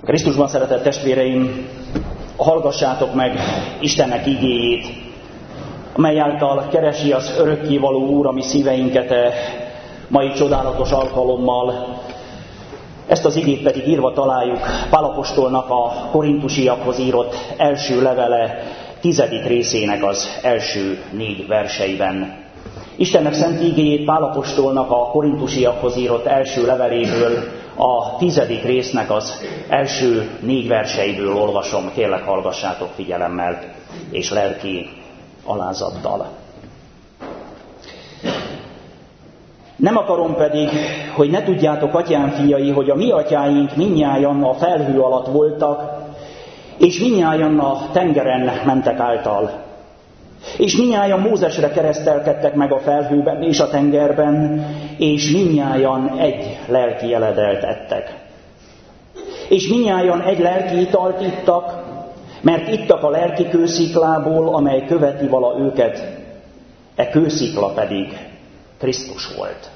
Krisztusban szeretett testvéreim, hallgassátok meg Istennek igéjét, amely által keresi az örökkévaló Úr a mi szíveinket mai csodálatos alkalommal. Ezt az igét pedig írva találjuk Pál apostolnak a korintusiakhoz írott első levele 10. részének az első 4 verseiben. Istennek szent igéjét Pál apostolnak a korintusiakhoz írott első leveléből, a 10. résznek az első 4 verseiből olvasom. Kérlek, hallgassátok figyelemmel és lelki alázattal. Nem akarom pedig, hogy ne tudjátok, atyám fiai, hogy a mi atyáink mindnyájan a felhő alatt voltak, és mindnyájan a tengeren mentek által. És mindnyájan Mózesre keresztelkedtek meg a felhőben és a tengerben, és mindnyájan egy lelki jeledelt ettek. És mindnyájan egy lelki italt ittak, mert ittak a lelki kősziklából, amely követi vala őket, e kőszikla pedig Krisztus volt.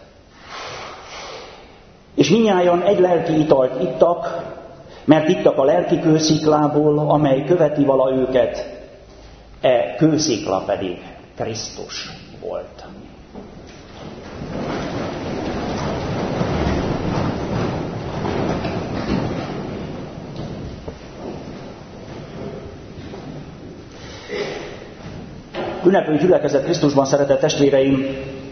És mindnyájan egy lelki italt ittak, mert ittak a lelki kősziklából, amely követi vala őket, e kőszikla pedig Krisztus volt. Ünneplő gyülekezet Krisztusban szeretett testvéreim,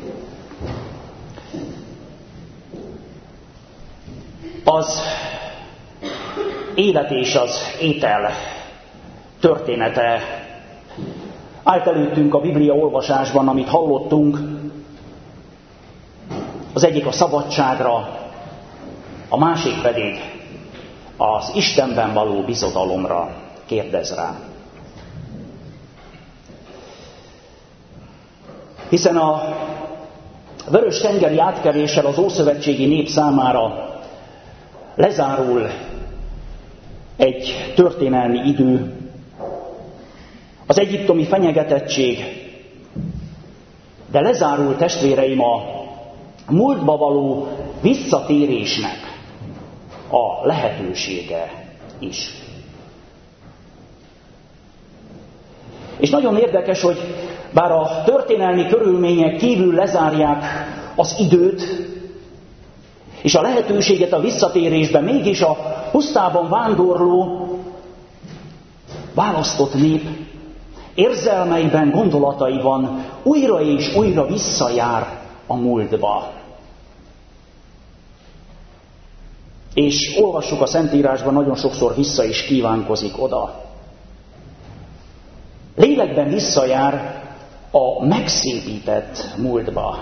az élet és az étel története állt előttünk a Biblia olvasásban, amit hallottunk. Az egyik a szabadságra, a másik pedig az Istenben való bizodalomra kérdez rá. Hiszen a Vörös-tengeri átkeléssel az ószövetségi nép számára lezárul egy történelmi idő, az egyiptomi fenyegetettség, de lezárul, testvéreim, a múltba való visszatérésnek a lehetősége is. És nagyon érdekes, hogy bár a történelmi körülmények kívül lezárják az időt, és a lehetőséget a visszatérésben, mégis a pusztában vándorló, választott nép érzelmeiben, gondolataiban újra és újra visszajár a múltba. És olvassuk a Szentírásban, nagyon sokszor vissza is kívánkozik oda. Lélekben visszajár a megszépített múltba.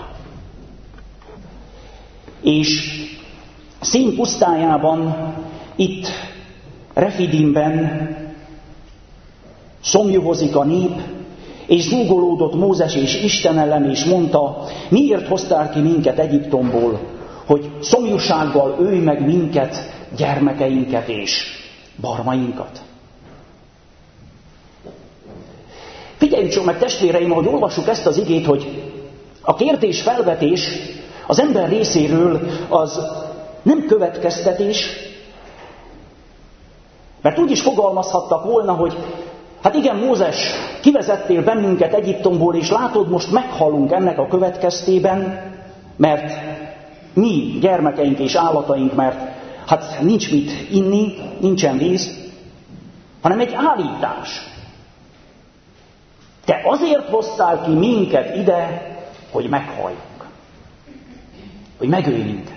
És Szín pusztájában, itt Refidimben szomjuhozik a nép, és zúgolódott Mózes és Isten ellen, és mondta, miért hoztál ki minket Egyiptomból, hogy szomjúsággal ölj meg minket, gyermekeinket és barmainkat. Figyeljük csak meg, testvéreim, ahogy olvassuk ezt az igét, hogy a kérdés felvetés az ember részéről az nem következtetés, mert úgy is fogalmazhattak volna, hogy hát igen, Mózes, kivezettél bennünket Egyiptomból, és látod, most meghalunk ennek a következtében, mert mi, gyermekeink és állataink, mert hát nincs mit inni, nincsen víz, hanem egy állítás. Te azért hoztál ki minket ide, hogy meghalljunk, hogy megölj minket.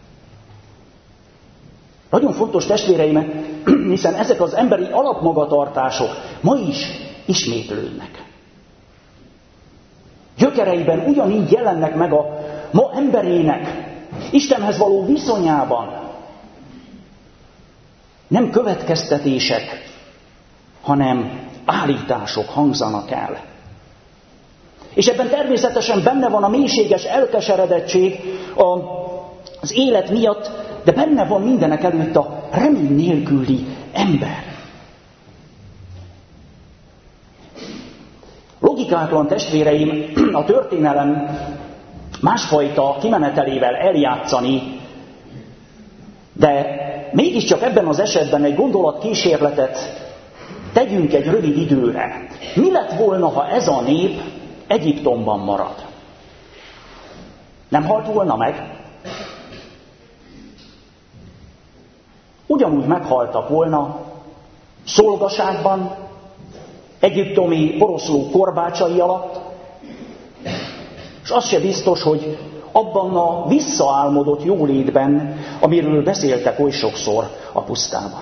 Nagyon fontos, testvéreim, hiszen ezek az emberi alapmagatartások ma is ismétlődnek. Gyökereiben ugyanígy jelennek meg a ma emberének Istenhez való viszonyában. Nem következtetések, hanem állítások hangzanak el. És ebben természetesen benne van a mélységes elkeseredettség az élet miatt, de benne van mindenek előtt a remény nélküli ember. Logikátlan, testvéreim, a történelem másfajta kimenetelével eljátszani, de mégiscsak ebben az esetben egy gondolatkísérletet tegyünk egy rövid időre. Mi lett volna, ha ez a nép Egyiptomban marad? Nem halt volna meg? Ugyanúgy meghaltak volna szolgaságban, egyiptomi poroszló korbácsai alatt, és az se biztos, hogy abban a visszaálmodott jólétben, amiről beszéltek oly sokszor a pusztában.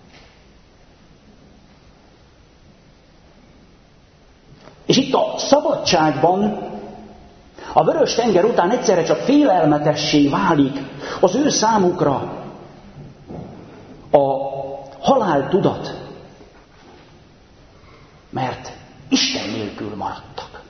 És itt a szabadságban, a Vörös-tenger után egyszerre csak félelmetessé válik az ő számukra a haláltudat, mert Isten nélkül maradtak.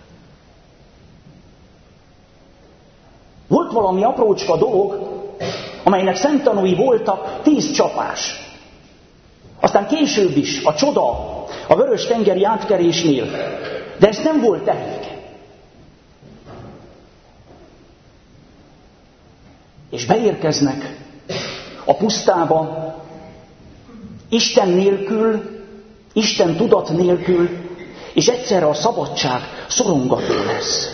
Volt valami aprócska dolog, amelynek szemtanúi voltak 10 csapás. Aztán később is a csoda a Vörös-tengeri átkerésnél, de ez nem volt elég. És beérkeznek a pusztába Isten nélkül, Isten tudat nélkül, és egyszerre a szabadság szorongató lesz.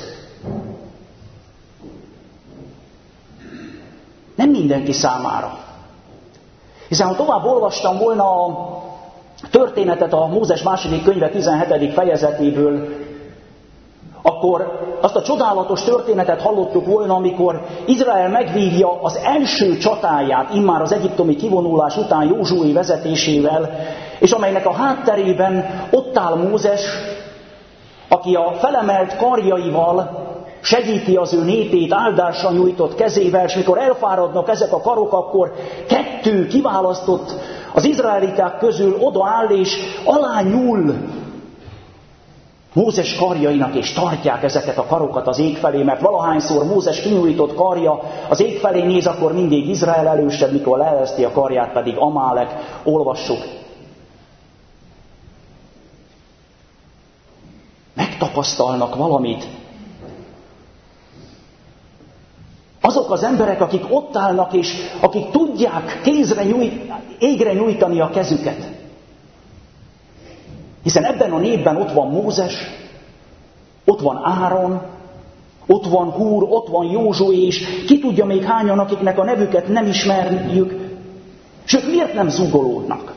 Nem mindenki számára. Hiszen ha tovább olvastam volna a történetet a Mózes második könyve 17. fejezetéből, akkor azt a csodálatos történetet hallottuk volna, amikor Izrael megvívja az első csatáját, immár az egyiptomi kivonulás után Józsué vezetésével, és amelynek a hátterében ott áll Mózes, aki a felemelt karjaival segíti az ő népét áldásra nyújtott kezével, és mikor elfáradnak ezek a karok, akkor 2 kiválasztott az izraeliták közül odaáll, és alányúl Mózes karjainak, és tartják ezeket a karokat az ég felé, mert valahányszor Mózes kinyújtott karja az ég felé néz, akkor mindig Izrael elősebb, mikor leereszti a karját, pedig Amálek, olvassuk. Megtapasztalnak valamit. Azok az emberek, akik ott állnak, és akik tudják égre nyújtani a kezüket. Hiszen ebben a népben ott van Mózes, ott van Áron, ott van Húr, ott van Józsué, és ki tudja még hányan, akiknek a nevüket nem ismerjük, és ők miért nem zúgolódnak?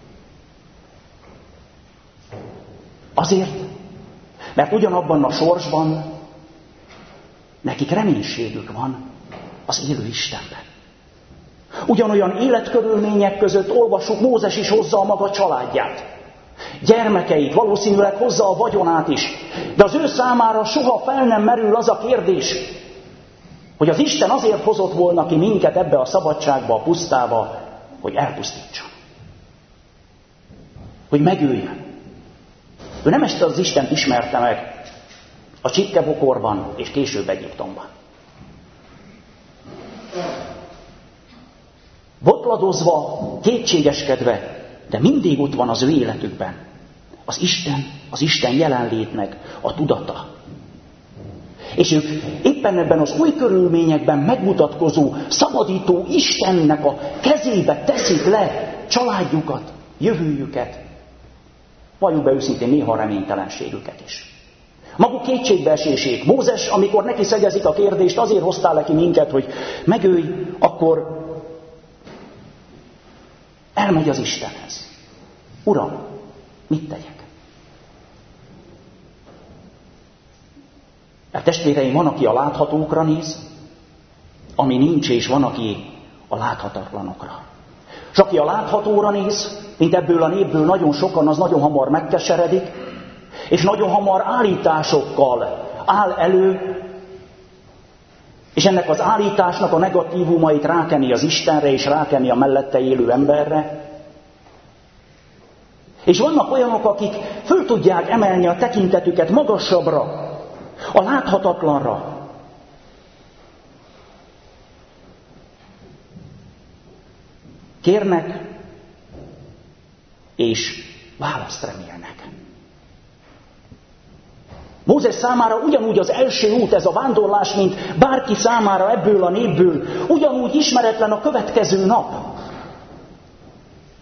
Azért, mert ugyanabban a sorsban nekik reménységük van az élő Istenben. Ugyanolyan életkörülmények között olvassuk, Mózes is hozza a maga családját. Gyermekeit, valószínűleg hozza a vagyonát is. De az ő számára soha fel nem merül az a kérdés, hogy az Isten azért hozott volna ki minket ebbe a szabadságba, a pusztába, hogy elpusztítson. Hogy megöljön. Ő nem ezt az Istent ismerte meg a csipkebokorban és később Egyiptomban. Botladozva, kétségeskedve, de mindig ott van az ő életükben az Isten jelenlétnek a tudata. És ők éppen ebben az új körülményekben megmutatkozó, szabadító Istennek a kezébe teszik le családjukat, jövőjüket, valljuk be őszintén néha reménytelenségüket is. Maguk kétségbeesését. Mózes, amikor neki szegezik a kérdést, azért hoztál neki minket, hogy megölj, akkor elmegy az Istenhez. Uram, mit tegyek? Mert testvéreim, van, aki a láthatókra néz, ami nincs, és van, aki a láthatatlanokra. És aki a láthatóra néz, mint ebből a népből nagyon sokan, az nagyon hamar megkeseredik, és nagyon hamar állításokkal áll elő, és ennek az állításnak a negatívumait rákeni az Istenre, és rákeni a mellette élő emberre. És vannak olyanok, akik föl tudják emelni a tekintetüket magasabbra, a láthatatlanra. Kérnek, és választ remélnek. Mózes számára ugyanúgy az első út, ez a vándorlás, mint bárki számára ebből a népből, ugyanúgy ismeretlen a következő nap.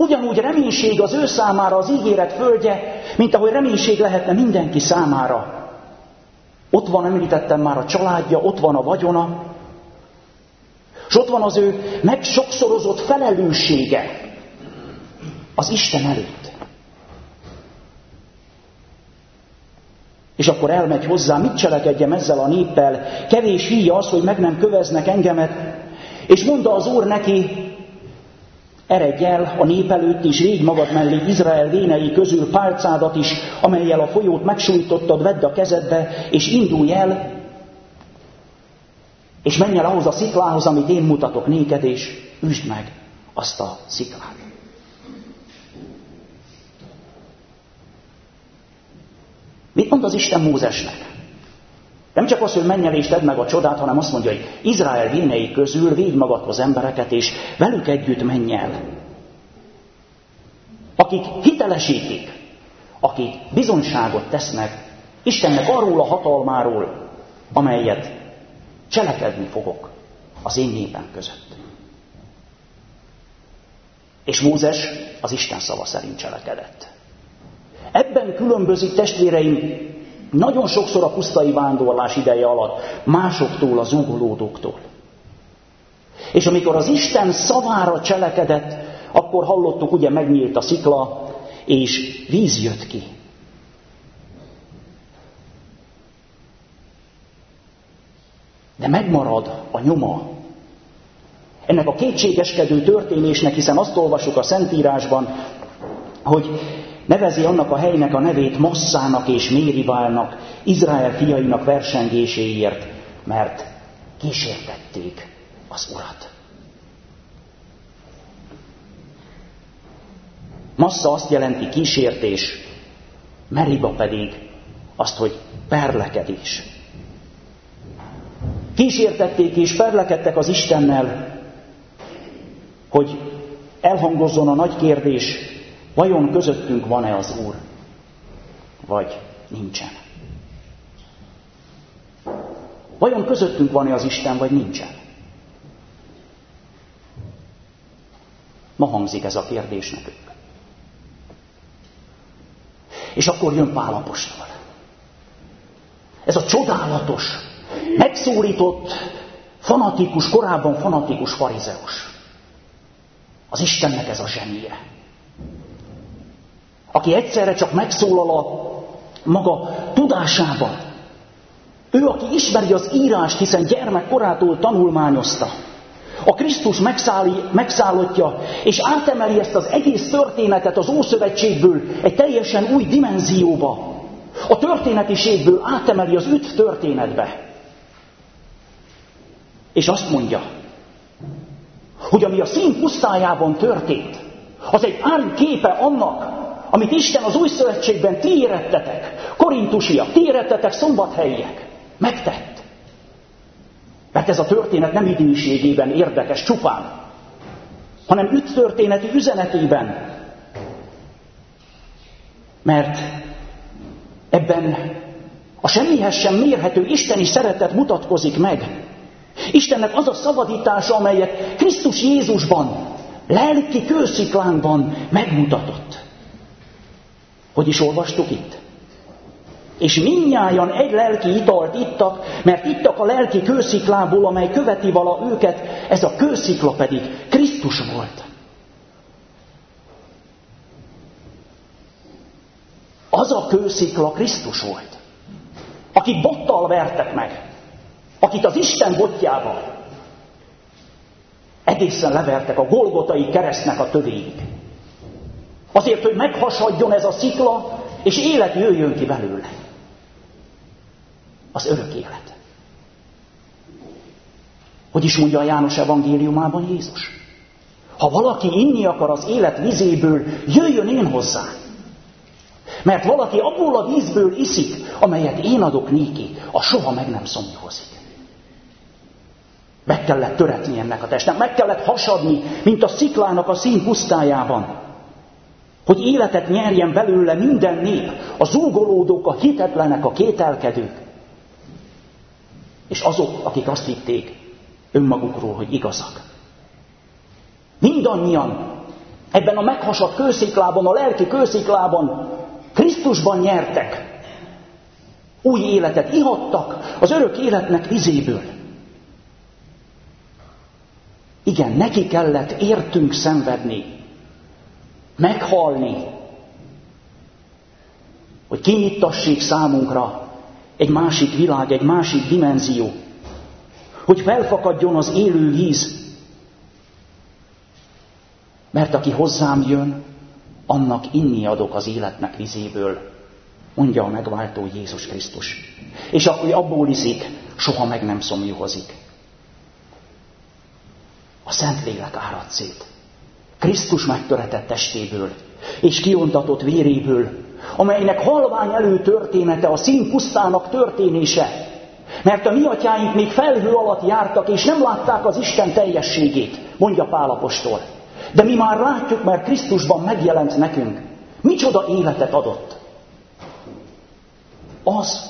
Ugyanúgy reménység az ő számára az ígéret földje, mint ahogy reménység lehetne mindenki számára. Ott van, említettem már, a családja, ott van a vagyona, és ott van az ő megsokszorozott felelőssége az Isten előtt. És akkor elmegy hozzá, mit cselekedjem ezzel a néppel, kevés híja az, hogy meg nem köveznek engemet, és mondta az Úr neki, eredj el a nép előtt is, védj magad mellé Izrael vénei közül pálcádat is, amellyel a folyót megsújtottad, vedd a kezedbe, és indulj el, és menj el ahhoz a sziklához, amit én mutatok néked, és üsd meg azt a sziklát. Mit mond az Isten Mózesnek? Nem csak az, hogy menj el és tedd meg a csodát, hanem azt mondja, hogy Izrael vénei közül védj magadhoz embereket, és velük együtt menj el. Akik hitelesítik, akik bizonyságot tesznek Istennek arról a hatalmáról, amelyet cselekedni fogok az én népem között. És Mózes az Isten szava szerint cselekedett. Ebben különbözik, testvéreim, nagyon sokszor a pusztai vándorlás ideje alatt másoktól, a zúgolódóktól. És amikor az Isten szavára cselekedett, akkor hallottuk, ugye megnyílt a szikla, és víz jött ki. De megmarad a nyoma ennek a kétségeskedő történésnek, hiszen azt olvasjuk a Szentírásban, hogy nevezi annak a helynek a nevét Masszának és Méribálnak, Izrael fiainak versengéséért, mert kísértették az Urat. Massza azt jelenti kísértés, Meriba pedig azt, hogy perlekedés. Kísértették és perlekedtek az Istennel, hogy elhangozzon a nagy kérdés, vajon közöttünk van-e az Úr, vagy nincsen? Vajon közöttünk van-e az Isten, vagy nincsen? Ma hangzik ez a kérdés nekünk. És akkor jön Pál apostol. Ez a csodálatos, megszólított, fanatikus, korábban fanatikus farizeus. Az Istennek ez a zsenie. Aki egyszerre csak megszólal a maga tudásában. Ő, aki ismeri az írást, hiszen gyermekkorától tanulmányozta. A Krisztus megszállottja, és átemeli ezt az egész történetet az Ószövetségből egy teljesen új dimenzióba. A történetiségből átemeli az üt történetbe. És azt mondja, hogy ami a szín pusztájában történt, az egy árnyképe annak, amit Isten az új szövetségben ti érettetek, korintusiak, ti érettetek, szombathelyiek, megtett. Mert ez a történet nem időségében érdekes csupán, hanem üttörténeti üzenetében. Mert ebben a semmihez sem mérhető isteni szeretet mutatkozik meg. Istennek az a szabadítása, amelyet Krisztus Jézusban, lelki kősziklánkban megmutatott. Hogy is olvastuk itt? És mindnyájan egy lelki italt ittak, mert ittak a lelki kősziklából, amely követi vala őket, ez a kőszikla pedig Krisztus volt. Az a kőszikla Krisztus volt, akit bottal vertek meg, akit az Isten botjával egészen levertek a Golgotai keresztnek a tövéig. Azért, hogy meghasadjon ez a szikla, és élet jöjjön ki belőle. Az örök élet. Hogy is mondja a János evangéliumában Jézus? Ha valaki inni akar az élet vizéből, jöjjön én hozzá. Mert valaki abból a vízből iszik, amelyet én adok néki, a soha meg nem szomjahozik. Meg kellett töretni ennek a testnek, meg kellett hasadni, mint a sziklának a szín pusztájában. Hogy életet nyerjen belőle minden nép, a zúgolódók, a hitetlenek, a kételkedők. És azok, akik azt hitték önmagukról, hogy igazak. Mindannyian Ebben a meghasadt kősziklában, a lelki kősziklában Krisztusban nyertek. Új életet ihattak az örök életnek vizéből. Igen, neki kellett értünk szenvedni, meghalni, hogy kinyittassék számunkra egy másik világ, egy másik dimenzió, hogy felfakadjon az élő víz. Mert aki hozzám jön, annak inni adok az életnek vizéből, mondja a megváltó Jézus Krisztus. És aki abból iszik, soha meg nem szomjuhozik. A Szentlélek árad szét. Krisztus megtöretett testéből, és kiontatott véréből, amelynek halvány előtörténete a színpusztának történése. Mert a mi atyáink még felhő alatt jártak, és nem látták az Isten teljességét, mondja Pál apostol. De mi már látjuk, mert Krisztusban megjelent nekünk. Micsoda életet adott. Az,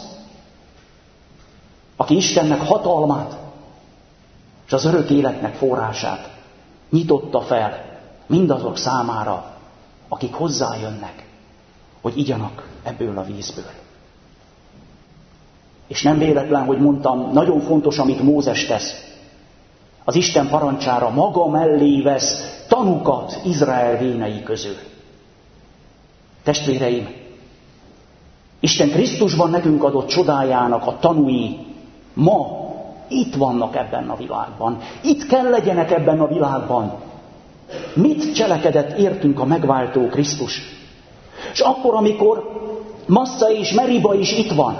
aki Istennek hatalmát és az örök életnek forrását nyitotta fel mindazok számára, akik hozzájönnek, hogy igyanak ebből a vízből. És nem véletlen, hogy mondtam, nagyon fontos, amit Mózes tesz. Az Isten parancsára maga mellé vesz tanukat Izrael vénei közül. Testvéreim, Isten Krisztusban nekünk adott csodájának a tanúi ma itt vannak ebben a világban. Itt kell legyenek ebben a világban. Mit cselekedett értünk a megváltó Krisztus? És akkor, amikor Massza és Meriba is itt van,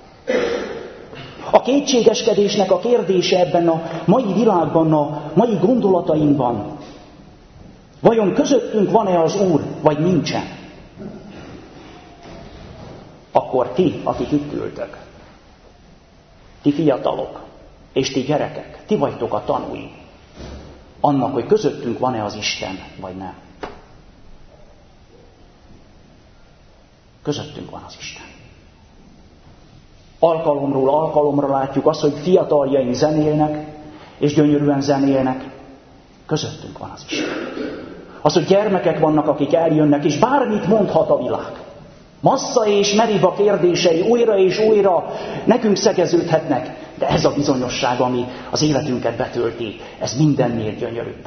a kétségeskedésnek a kérdése ebben a mai világban, a mai gondolatainkban, vajon közöttünk van-e az Úr, vagy nincsen? Akkor ti, akik itt ültök, ti fiatalok, és ti gyerekek, ti vagytok a tanúi annak, hogy közöttünk van-e az Isten, vagy nem. Közöttünk van az Isten. Alkalomról alkalomra látjuk azt, hogy fiataljaink zenélnek, és gyönyörűen zenélnek. Közöttünk van az Isten. Az, hogy gyermekek vannak, akik eljönnek, és bármit mondhat a világ. Massza és Meriba kérdései újra és újra nekünk szegeződhetnek, de ez a bizonyosság, ami az életünket betölti, ez mindennél gyönyörűbb.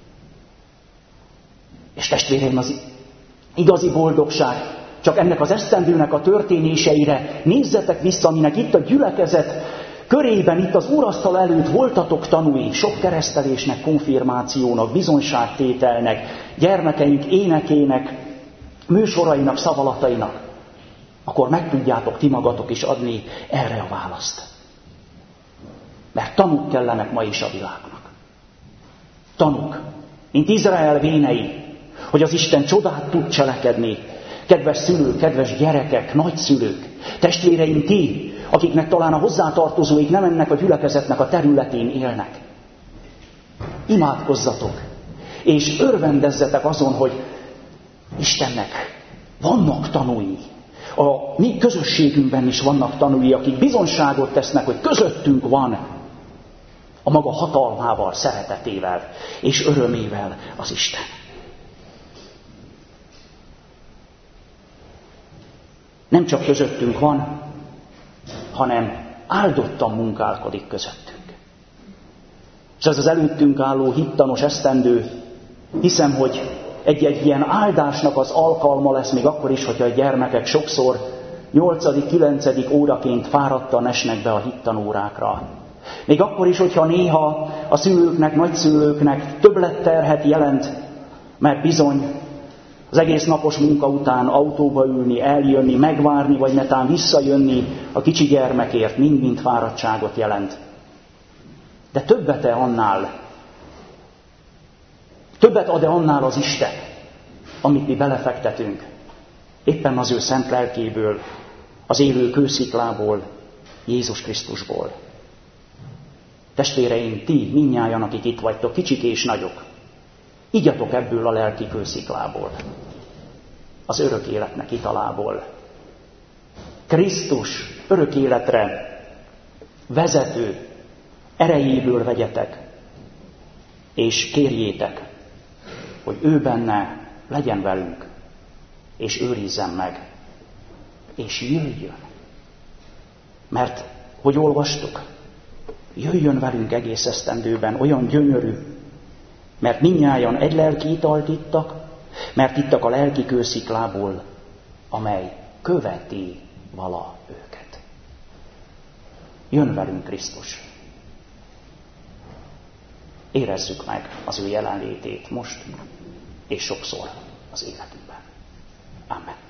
És testvéreim, az igazi boldogság, csak ennek az esztendőnek a történéseire nézzetek vissza, aminek itt a gyülekezet körében, itt az úrasztal előtt voltatok tanúi, sok keresztelésnek, konfirmációnak, bizonyságtételnek, gyermekeink énekének, műsorainak, szavalatainak, akkor meg tudjátok ti magatok is adni erre a választ. Mert tanúk kellenek ma is a világnak. Tanúk, mint Izrael vénei, hogy az Isten csodát tud cselekedni. Kedves szülők, kedves gyerekek, nagyszülők, testvéreim, ti, akiknek talán a hozzátartozóik nem ennek a gyülekezetnek a területén élnek. Imádkozzatok, és örvendezzetek azon, hogy Istennek vannak tanúi. A mi közösségünkben is vannak tanúi, akik bizonyságot tesznek, hogy közöttünk van a maga hatalmával, szeretetével és örömével az Isten. Nem csak közöttünk van, hanem áldottan munkálkodik közöttünk. És ez az előttünk álló hittanos esztendő, hiszem, hogy egy-egy ilyen áldásnak az alkalma lesz, még akkor is, hogyha a gyermekek sokszor 8.-9. óraként fáradtan esnek be a hittanórákra. Még akkor is, hogyha néha a szülőknek, nagyszülőknek többletterhet jelent, mert bizony az egész napos munka után autóba ülni, eljönni, megvárni, vagy netán visszajönni a kicsi gyermekért mind-mind fáradtságot jelent. De többet ad-e annál az Isten, amit mi belefektetünk, éppen az ő szent lelkéből, az élő kősziklából, Jézus Krisztusból. Testvéreim, ti mindnyájan, akik itt vagytok, kicsik és nagyok, igyatok ebből a lelki kősziklából, az örök életnek italából. Krisztus örök életre vezető erejéből vegyetek, és kérjétek, hogy ő benne legyen velünk, és őrizzen meg, és jöjjön. Mert, hogy olvastuk, jöjjön velünk egész esztendőben, olyan gyönyörű, mert mindnyájan egy lelki italt ittak, mert ittak a lelki kősziklából, amely követi vala őket. Jön velünk Krisztus. Érezzük meg az ő jelenlétét most, és sokszor az életünkben. Amen.